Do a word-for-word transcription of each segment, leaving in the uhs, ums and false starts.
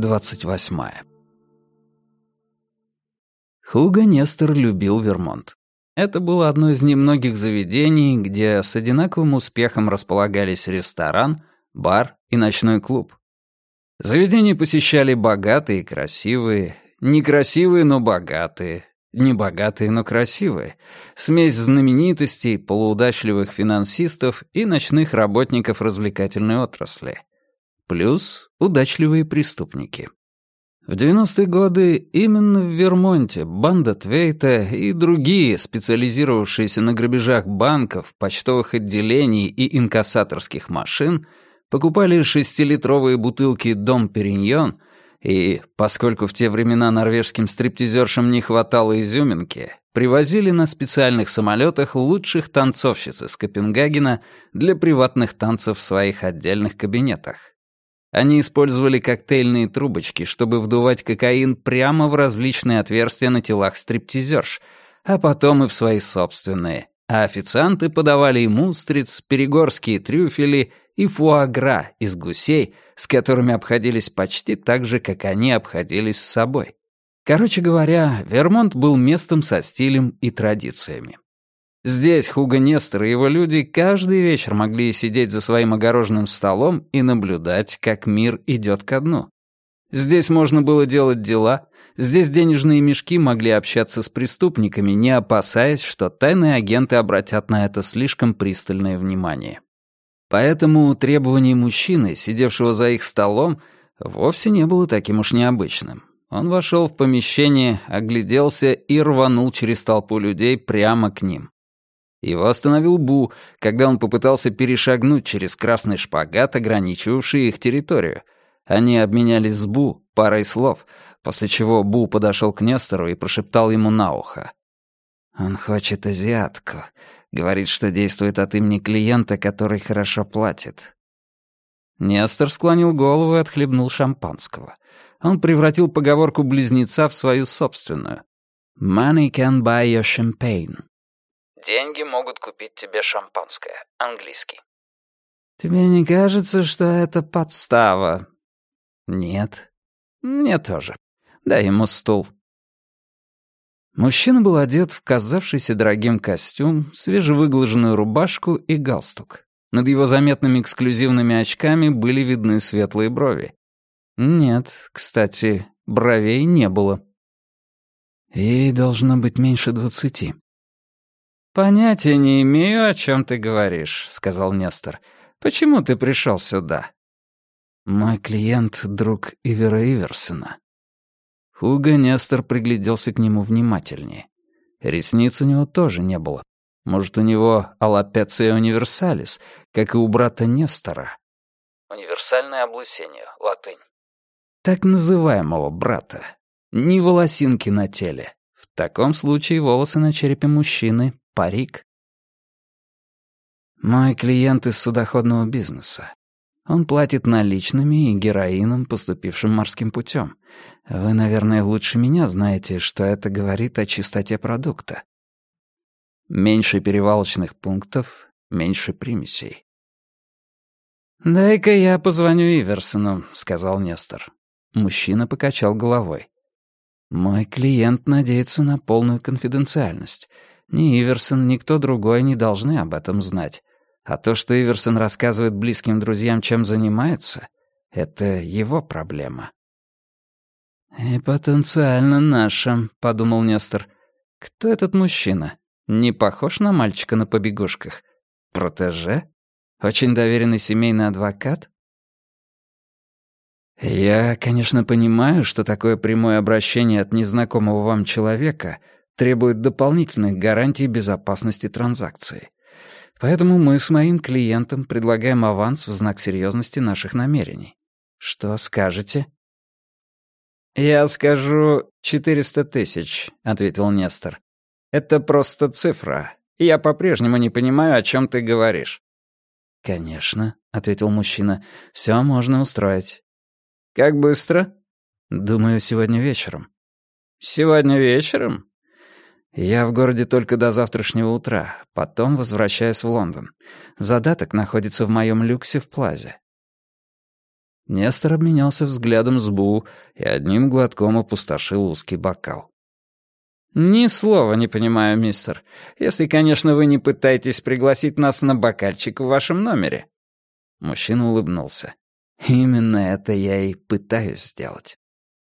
двадцать восьмая. Хуго Нестор любил Вермонт. Это было одно из немногих заведений, где с одинаковым успехом располагались ресторан, бар и ночной клуб. Заведения посещали богатые и красивые, некрасивые, но богатые, небогатые, но красивые, смесь знаменитостей, полуудачливых финансистов и ночных работников развлекательной отрасли. Плюс удачливые преступники. В девяностые годы именно в Вермонте банда Твейта и другие, специализировавшиеся на грабежах банков, почтовых отделений и инкассаторских машин, покупали шестилитровые бутылки «Дом Периньон», и, поскольку в те времена норвежским стриптизершам не хватало изюминки, привозили на специальных самолетах лучших танцовщиц из Копенгагена для приватных танцев в своих отдельных кабинетах. Они использовали коктейльные трубочки, чтобы вдувать кокаин прямо в различные отверстия на телах стриптизерш, а потом и в свои собственные. А официанты подавали им устриц, перегорские трюфели и фуагра из гусей, с которыми обходились почти так же, как они обходились с собой. Короче говоря, Вермонт был местом со стилем и традициями. Здесь Хуго Нестор и его люди каждый вечер могли сидеть за своим огороженным столом и наблюдать, как мир идет ко дну. Здесь можно было делать дела, здесь денежные мешки могли общаться с преступниками, не опасаясь, что тайные агенты обратят на это слишком пристальное внимание. Поэтому требование мужчины, сидевшего за их столом, вовсе не было таким уж необычным. Он вошел в помещение, огляделся и рванул через толпу людей прямо к ним. Его остановил Бу, когда он попытался перешагнуть через красный шпагат, ограничивавший их территорию. Они обменялись с Бу парой слов, после чего Бу подошел к Нестору и прошептал ему на ухо. «Он хочет азиатку. Говорит, что действует от имени клиента, который хорошо платит». Нестор склонил голову и отхлебнул шампанского. Он превратил поговорку близнеца в свою собственную. «Money can buy your champagne». «Деньги могут купить тебе шампанское». Английский. «Тебе не кажется, что это подстава?» «Нет». «Мне тоже. Дай ему стул». Мужчина был одет в казавшийся дорогим костюм, свежевыглаженную рубашку и галстук. Над его заметными эксклюзивными очками были видны светлые брови. Нет, кстати, бровей не было. Ей должно быть меньше двадцати. «Понятия не имею, о чем ты говоришь», — сказал Нестор. «Почему ты пришел сюда?» «Мой клиент — друг Ивера Иверсена». Хуго Нестор пригляделся к нему внимательнее. Ресниц у него тоже не было. Может, у него алапеция универсалис, как и у брата Нестора. Универсальное облысение, латынь. Так называемого брата. Ни волосинки на теле. В таком случае волосы на черепе мужчины — парик. Мой клиент из судоходного бизнеса. Он платит наличными и героином, поступившим морским путем. Вы, наверное, лучше меня знаете, что это говорит о чистоте продукта. Меньше перевалочных пунктов, меньше примесей. «Дай-ка я позвоню Иверсену», — сказал Нестор. Мужчина покачал головой. «Мой клиент надеется на полную конфиденциальность. Ни Иверсен, ни кто другой не должны об этом знать. А то, что Иверсен рассказывает близким друзьям, чем занимается, это его проблема». «И потенциально наша», — подумал Нестор. «Кто этот мужчина? Не похож на мальчика на побегушках? Протеже? Очень доверенный семейный адвокат?» «Я, конечно, понимаю, что такое прямое обращение от незнакомого вам человека требует дополнительных гарантий безопасности транзакции. Поэтому мы с моим клиентом предлагаем аванс в знак серьезности наших намерений. Что скажете?» «Я скажу четыреста тысяч», — ответил Нестор. «Это просто цифра. Я по-прежнему не понимаю, о чем ты говоришь». «Конечно», — ответил мужчина. «Все можно устроить». «Как быстро?» «Думаю, сегодня вечером». «Сегодня вечером?» «Я в городе только до завтрашнего утра, потом возвращаюсь в Лондон. Задаток находится в моем люксе в Плазе». Нестор обменялся взглядом с Бу и одним глотком опустошил узкий бокал. «Ни слова не понимаю, мистер. Если, конечно, вы не пытаетесь пригласить нас на бокальчик в вашем номере». Мужчина улыбнулся. «Именно это я и пытаюсь сделать».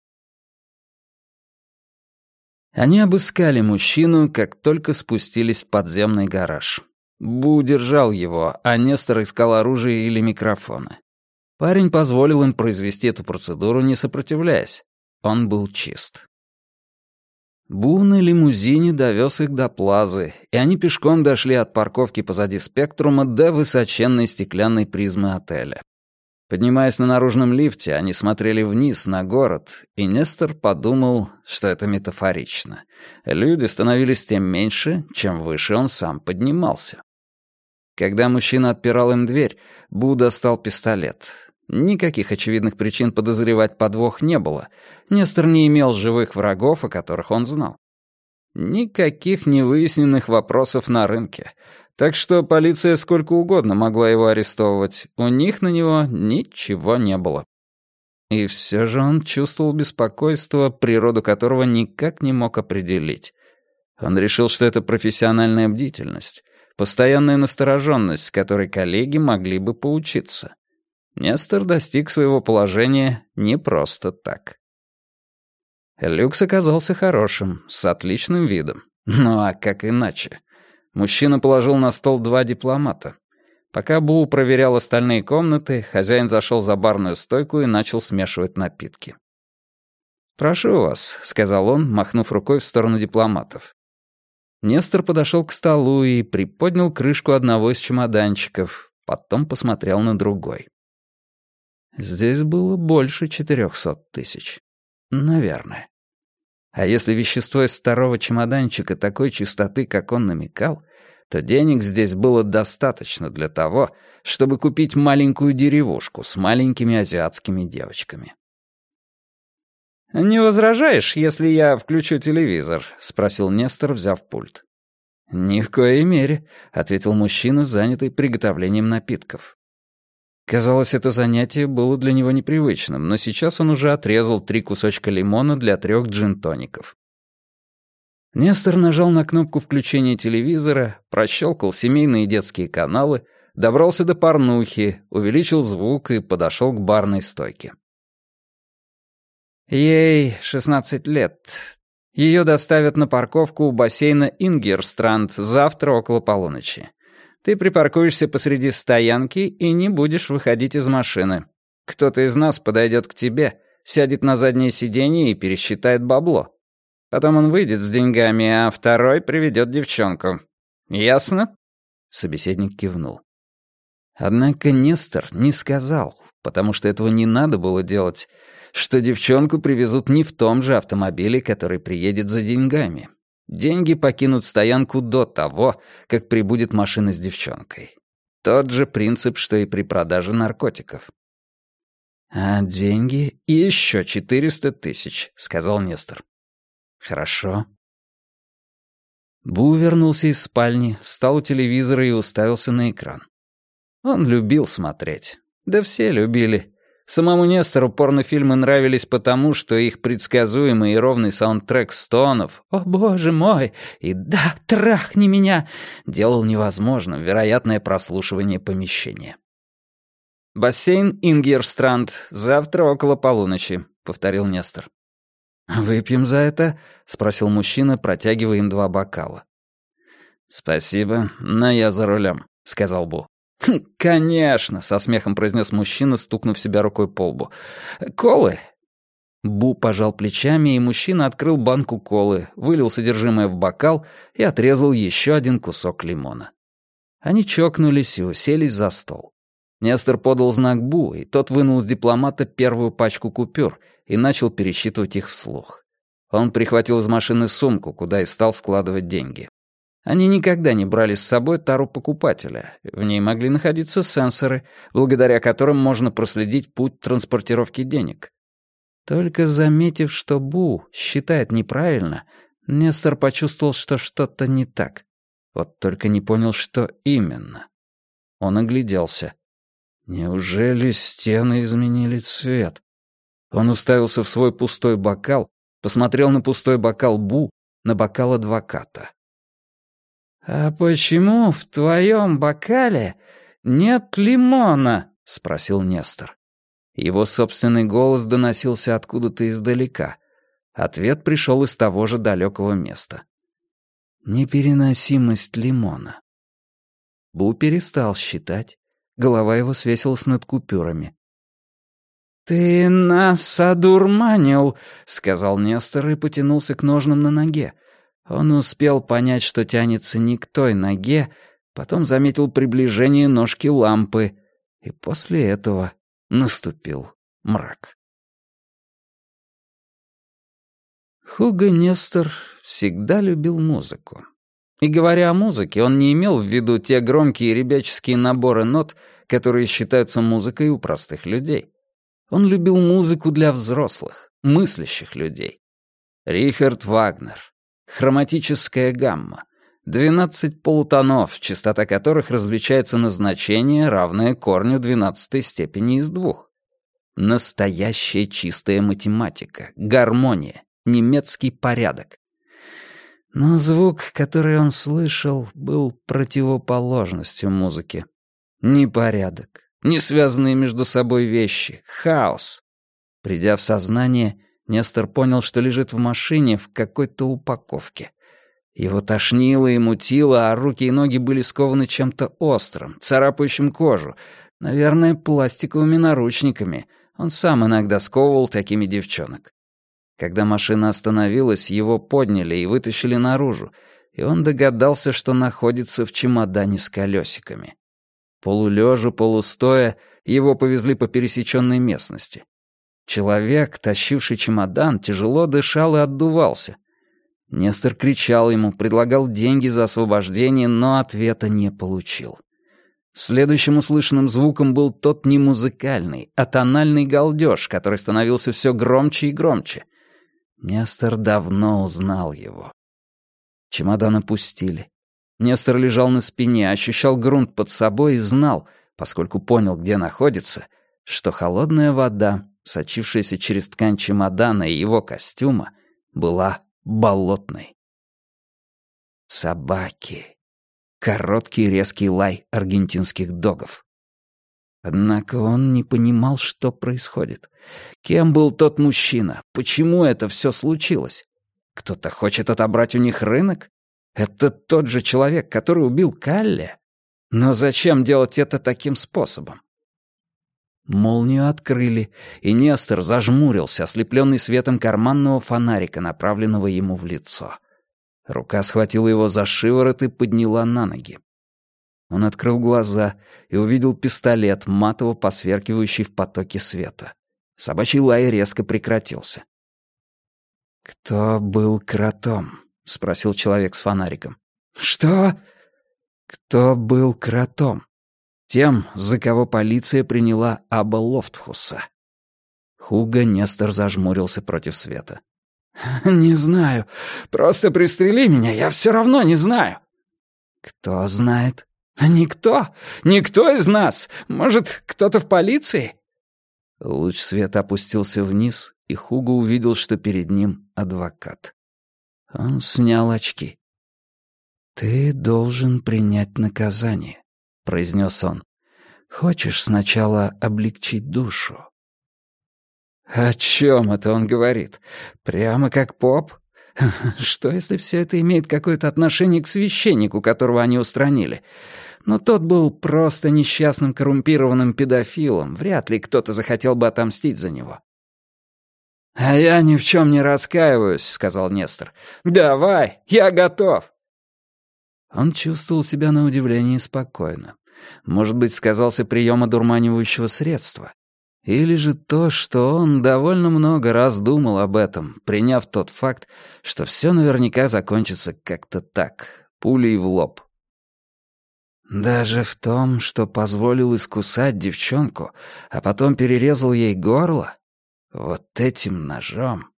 Они обыскали мужчину, как только спустились в подземный гараж. Бу держал его, а Нестор искал оружие или микрофоны. Парень позволил им произвести эту процедуру, не сопротивляясь. Он был чист. Бу на лимузине довез их до Плазы, и они пешком дошли от парковки позади Спектрума до высоченной стеклянной призмы отеля. Поднимаясь на наружном лифте, они смотрели вниз на город, и Нестор подумал, что это метафорично. Люди становились тем меньше, чем выше он сам поднимался. Когда мужчина отпирал им дверь, Бу достал пистолет. Никаких очевидных причин подозревать подвох не было. Нестор не имел живых врагов, о которых он знал. Никаких невыясненных вопросов на рынке. Так что полиция сколько угодно могла его арестовывать. У них на него ничего не было. И все же он чувствовал беспокойство, природу которого никак не мог определить. Он решил, что это профессиональная бдительность, постоянная настороженность, с которой коллеги могли бы поучиться. Нестор достиг своего положения не просто так. Люкс оказался хорошим, с отличным видом. Ну а как иначе? Мужчина положил на стол два дипломата. Пока Бу проверял остальные комнаты, хозяин зашел за барную стойку и начал смешивать напитки. «Прошу вас», — сказал он, махнув рукой в сторону дипломатов. Нестор подошел к столу и приподнял крышку одного из чемоданчиков, потом посмотрел на другой. Здесь было больше четырехсот тысяч. Наверное. А если вещество из второго чемоданчика такой чистоты, как он намекал, то денег здесь было достаточно для того, чтобы купить маленькую деревушку с маленькими азиатскими девочками. «Не возражаешь, если я включу телевизор?» — спросил Нестор, взяв пульт. «Ни в коей мере», — ответил мужчина, занятый приготовлением напитков. Казалось, это занятие было для него непривычным, но сейчас он уже отрезал три кусочка лимона для трех джин-тоников. Нестор нажал на кнопку включения телевизора, прощелкал семейные и детские каналы, добрался до порнухи, увеличил звук и подошел к барной стойке. Ей шестнадцать лет. Ее доставят на парковку у бассейна Ингерстранд завтра около полуночи. Ты припаркуешься посреди стоянки и не будешь выходить из машины. Кто-то из нас подойдет к тебе, сядет на заднее сиденье и пересчитает бабло. Потом он выйдет с деньгами, а второй приведет девчонку. Ясно?» Собеседник кивнул. Однако Нестор не сказал, потому что этого не надо было делать, что девчонку привезут не в том же автомобиле, который приедет за деньгами. Деньги покинут стоянку до того, как прибудет машина с девчонкой. Тот же принцип, что и при продаже наркотиков. «А деньги еще четыреста тысяч», — сказал Нестор. «Хорошо». Бу вернулся из спальни, встал у телевизора и уставился на экран. Он любил смотреть. Да все любили. Самому Нестору порнофильмы нравились потому, что их предсказуемый и ровный саундтрек стонов «О, боже мой!» и «Да, трахни меня!» делал невозможным вероятное прослушивание помещения. «Бассейн Ингерстранд, завтра около полуночи», — повторил Нестор. «Выпьем за это?» — спросил мужчина, протягивая им два бокала. «Спасибо, но я за рулем», — сказал Бу. «Хм, «Конечно», — со смехом произнес мужчина, стукнув себя рукой по лбу. «Колы?» Бу пожал плечами, и мужчина открыл банку колы, вылил содержимое в бокал и отрезал еще один кусок лимона. Они чокнулись и уселись за стол. Нестор подал знак Бу, и тот вынул из дипломата первую пачку купюр и начал пересчитывать их вслух. Он прихватил из машины сумку, куда и стал складывать деньги. Они никогда не брали с собой тару покупателя. В ней могли находиться сенсоры, благодаря которым можно проследить путь транспортировки денег. Только заметив, что Бу считает неправильно, Нестор почувствовал, что что-то не так. Вот только не понял, что именно. Он огляделся. Неужели стены изменили цвет? Он уставился в свой пустой бокал, посмотрел на пустой бокал Бу, на бокал адвоката. «А почему в твоем бокале нет лимона?» — спросил Нестор. Его собственный голос доносился откуда-то издалека. Ответ пришел из того же далекого места. Непереносимость лимона. Бу перестал считать. Голова его свесилась над купюрами. «Ты нас одурманил», — сказал Нестор и потянулся к ножнам на ноге. Он успел понять, что тянется не к той ноге, потом заметил приближение ножки лампы, и после этого наступил мрак. Хуго Нестор всегда любил музыку. И говоря о музыке, он не имел в виду те громкие ребяческие наборы нот, которые считаются музыкой у простых людей. Он любил музыку для взрослых, мыслящих людей. Рихард Вагнер, хроматическая гамма, двенадцать полутонов, частота которых различается на значение, равное корню двенадцатой степени из двух. Настоящая чистая математика, гармония, немецкий порядок. Но звук, который он слышал, был противоположностью музыки. Ни порядок, ни связанные между собой вещи, хаос. Придя в сознание, Нестор понял, что лежит в машине в какой-то упаковке. Его тошнило и мутило, а руки и ноги были скованы чем-то острым, царапающим кожу, наверное, пластиковыми наручниками. Он сам иногда сковывал такими девчонок. Когда машина остановилась, его подняли и вытащили наружу, и он догадался, что находится в чемодане с колесиками. Полулежа, полустоя, его повезли по пересеченной местности. Человек, тащивший чемодан, тяжело дышал и отдувался. Нестор кричал ему, предлагал деньги за освобождение, но ответа не получил. Следующим услышанным звуком был тот не музыкальный, а тональный галдеж, который становился все громче и громче. Нестор давно узнал его. Чемодан опустили. Нестор лежал на спине, ощущал грунт под собой и знал, поскольку понял, где находится, что холодная вода, сочившаяся через ткань чемодана и его костюма, была болотной. Собаки. Короткий резкий лай аргентинских догов. Однако он не понимал, что происходит. Кем был тот мужчина? Почему это все случилось? Кто-то хочет отобрать у них рынок? Это тот же человек, который убил Калле? Но зачем делать это таким способом? Молнию открыли, и Нестор зажмурился, ослепленный светом карманного фонарика, направленного ему в лицо. Рука схватила его за шиворот и подняла на ноги. Он открыл глаза и увидел пистолет, матово посверкивающий в потоке света. Собачий лай резко прекратился. «Кто был кротом?» — спросил человек с фонариком. «Что?» «Кто был кротом?» Тем, за кого полиция приняла Аба Лофтхуса. Хуго Нестор зажмурился против света. «Не знаю. Просто пристрели меня, я все равно не знаю». «Кто знает?» «Никто. Никто из нас. Может, кто-то в полиции?» Луч света опустился вниз, и Хуго увидел, что перед ним адвокат. Он снял очки. «Ты должен принять наказание», — произнес он. «Хочешь сначала облегчить душу?» «О чем это он говорит? Прямо как поп? Что, если все это имеет какое-то отношение к священнику, которого они устранили? Но тот был просто несчастным коррумпированным педофилом. Вряд ли кто-то захотел бы отомстить за него». «А я ни в чем не раскаиваюсь», — сказал Нестор. «Давай, я готов». Он чувствовал себя на удивление спокойно. Может быть, сказался прием одурманивающего средства. Или же то, что он довольно много раз думал об этом, приняв тот факт, что все наверняка закончится как-то так, пулей в лоб. Даже в том, что позволил искусать девчонку, а потом перерезал ей горло, вот этим ножом.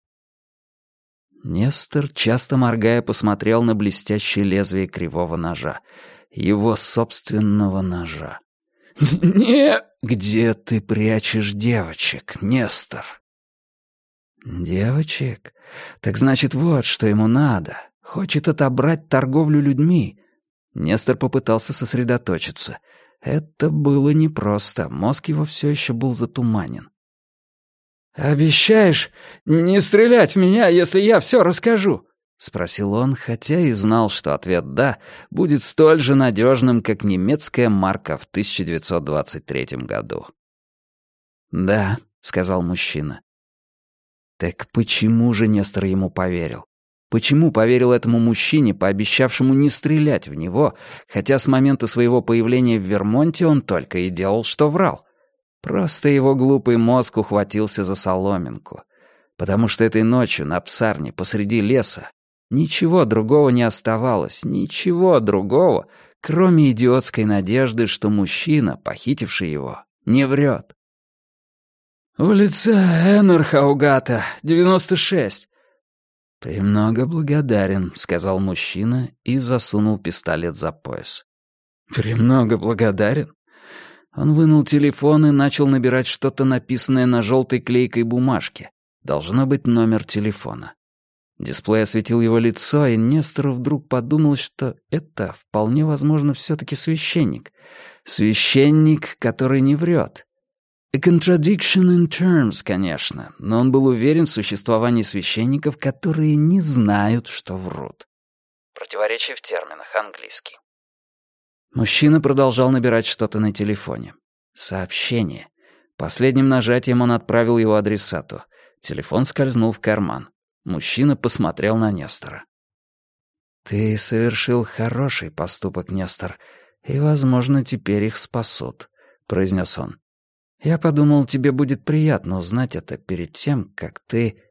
Нестор, часто моргая, посмотрел на блестящее лезвие кривого ножа. Его собственного ножа. «Не...» «Где ты прячешь девочек, Нестор?» «Девочек? Так значит, вот что ему надо. Хочет отобрать торговлю людьми». Нестор попытался сосредоточиться. Это было непросто, мозг его все еще был затуманен. «Обещаешь не стрелять в меня, если я все расскажу?» — спросил он, хотя и знал, что ответ «да» будет столь же надежным, как немецкая марка в тысяча девятьсот двадцать третьем году. «Да», — сказал мужчина. Так почему же Нестор ему поверил? Почему поверил этому мужчине, пообещавшему не стрелять в него, хотя с момента своего появления в Вермонте он только и делал, что врал? Просто его глупый мозг ухватился за соломинку. Потому что этой ночью на псарне посреди леса ничего другого не оставалось, ничего другого, кроме идиотской надежды, что мужчина, похитивший его, не врет. «Улица Эннерхаугата, девяносто шесть». «Премного благодарен», — сказал мужчина и засунул пистолет за пояс. «Премного благодарен?» Он вынул телефон и начал набирать что-то, написанное на желтой клейкой бумажке. Должно быть номер телефона. Дисплей осветил его лицо, и Нестору вдруг подумал, что это, вполне возможно, все-таки священник. Священник, который не врет. A contradiction in terms, конечно, но он был уверен в существовании священников, которые не знают, что врут. Противоречие в терминах, английский. Мужчина продолжал набирать что-то на телефоне. Сообщение. Последним нажатием он отправил его адресату. Телефон скользнул в карман. Мужчина посмотрел на Нестора. «Ты совершил хороший поступок, Нестор, и, возможно, теперь их спасут», — произнес он. «Я подумал, тебе будет приятно узнать это перед тем, как ты...»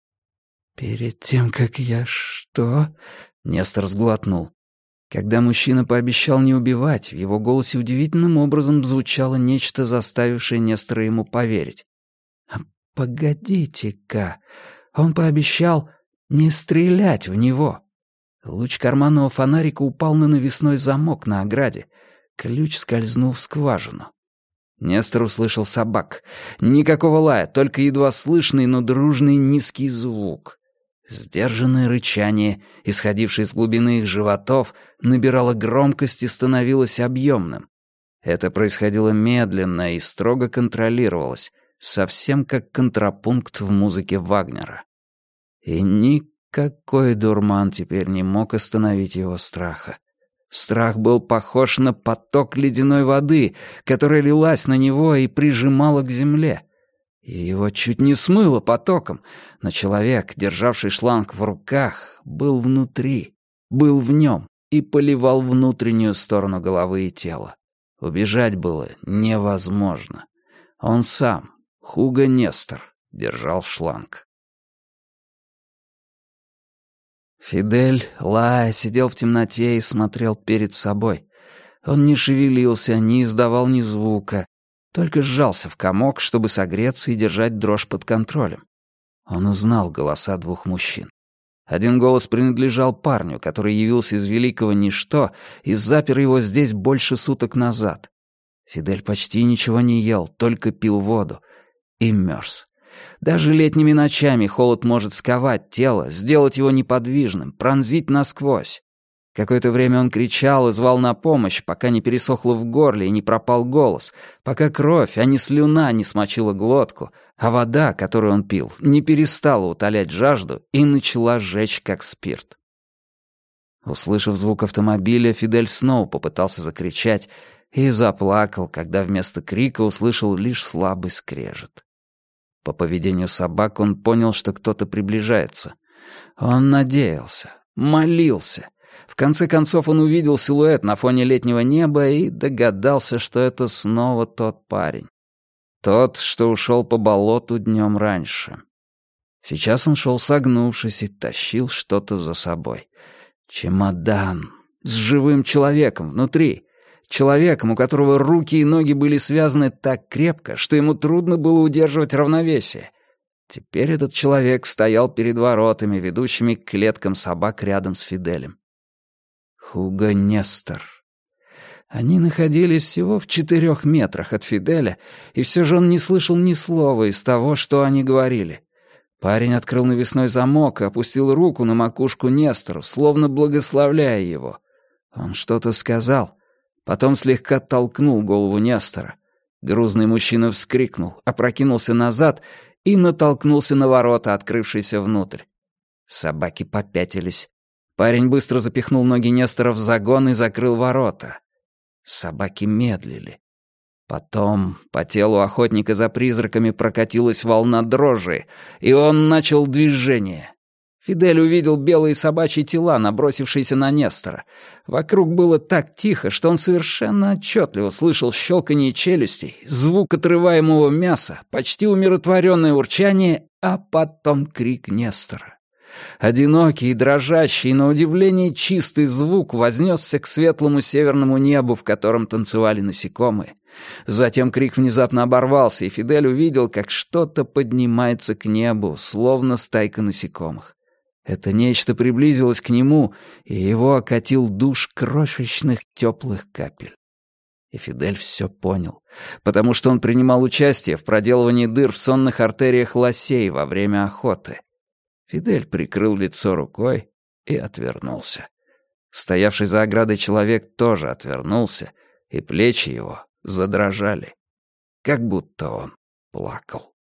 «Перед тем, как я что?» — Нестор сглотнул. Когда мужчина пообещал не убивать, в его голосе удивительным образом звучало нечто, заставившее Нестора ему поверить. «А погодите-ка, он пообещал не стрелять в него». Луч карманного фонарика упал на навесной замок на ограде. Ключ скользнул в скважину. Нестор услышал собак. Никакого лая, только едва слышный, но дружный низкий звук. Сдержанное рычание, исходившее из глубины их животов, набирало громкость и становилось объемным. Это происходило медленно и строго контролировалось, совсем как контрапункт в музыке Вагнера. И никакой дурман теперь не мог остановить его страха. Страх был похож на поток ледяной воды, которая лилась на него и прижимала к земле. И его чуть не смыло потоком, но человек, державший шланг в руках, был внутри, был в нем и поливал внутреннюю сторону головы и тела. Убежать было невозможно. Он сам, Хуго Нестор, держал шланг. Фидель, лая, сидел в темноте и смотрел перед собой. Он не шевелился, не издавал ни звука, только сжался в комок, чтобы согреться и держать дрожь под контролем. Он узнал голоса двух мужчин. Один голос принадлежал парню, который явился из великого ничто и запер его здесь больше суток назад. Фидель почти ничего не ел, только пил воду и мерз. Даже летними ночами холод может сковать тело, сделать его неподвижным, пронзить насквозь. Какое-то время он кричал и звал на помощь, пока не пересохло в горле и не пропал голос, пока кровь, а не слюна, не смочила глотку, а вода, которую он пил, не перестала утолять жажду и начала жечь, как спирт. Услышав звук автомобиля, Фидель снова попытался закричать и заплакал, когда вместо крика услышал лишь слабый скрежет. По поведению собак он понял, что кто-то приближается. Он надеялся, молился. В конце концов он увидел силуэт на фоне летнего неба и догадался, что это снова тот парень. Тот, что ушел по болоту днем раньше. Сейчас он шел согнувшись и тащил что-то за собой. Чемодан с живым человеком внутри. Человеком, у которого руки и ноги были связаны так крепко, что ему трудно было удерживать равновесие. Теперь этот человек стоял перед воротами, ведущими к клеткам собак рядом с Фиделем. Хуго Нестор. Они находились всего в четырех метрах от Фиделя, и все же он не слышал ни слова из того, что они говорили. Парень открыл навесной замок и опустил руку на макушку Нестору, словно благословляя его. Он что-то сказал, потом слегка толкнул голову Нестора. Грузный мужчина вскрикнул, опрокинулся назад и натолкнулся на ворота, открывшиеся внутрь. Собаки попятились. Парень быстро запихнул ноги Нестора в загон и закрыл ворота. Собаки медлили. Потом по телу охотника за призраками прокатилась волна дрожи, и он начал движение. Фидель увидел белые собачьи тела, набросившиеся на Нестора. Вокруг было так тихо, что он совершенно отчетливо слышал щелканье челюстей, звук отрываемого мяса, почти умиротворенное урчание, а потом крик Нестора. Одинокий и дрожащий, на удивление чистый звук вознесся к светлому северному небу, в котором танцевали насекомые. Затем крик внезапно оборвался, и Фидель увидел, как что-то поднимается к небу, словно стайка насекомых. Это нечто приблизилось к нему, и его окатил душ крошечных теплых капель. И Фидель все понял, потому что он принимал участие в проделывании дыр в сонных артериях лосей во время охоты. Фидель прикрыл лицо рукой и отвернулся. Стоявший за оградой человек тоже отвернулся, и плечи его задрожали, как будто он плакал.